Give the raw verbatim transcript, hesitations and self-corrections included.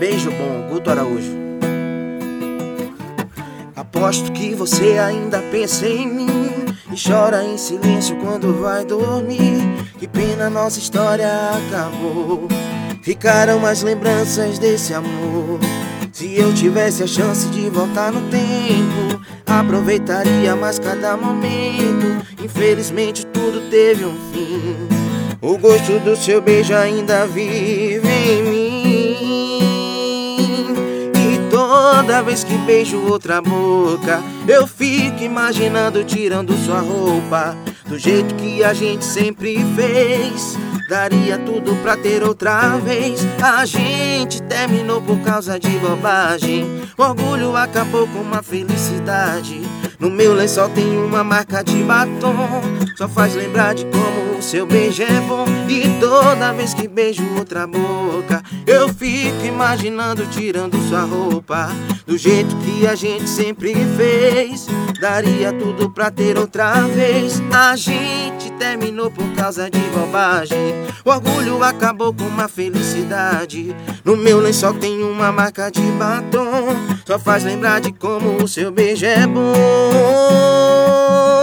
Beijo bom, Guto Araújo. Aposto que você ainda pensa em mim e chora em silêncio quando vai dormir. Que pena, nossa história acabou. Ficaram as lembranças desse amor. Se eu tivesse a chance de voltar no tempo, aproveitaria mais cada momento. Infelizmente tudo teve um fim. O gosto do seu beijo ainda vive em mim. E toda vez que beijo outra boca, eu fico imaginando tirando sua roupa, do jeito que a gente sempre fez. Daria tudo pra ter outra vez. A gente terminou por causa de bobagem. O orgulho acabou com uma felicidade. No meu lençol tem uma marca de batom. Só faz lembrar de como o seu beijo é bom. E toda vez que beijo outra boca, eu fico imaginando tirando sua roupa, do jeito que a gente sempre fez. Daria tudo pra ter outra vez. A gente terminou por causa de bobagem. O orgulho acabou com uma felicidade. No meu lençol tem uma marca de batom. Só faz lembrar de como o seu beijo é bom.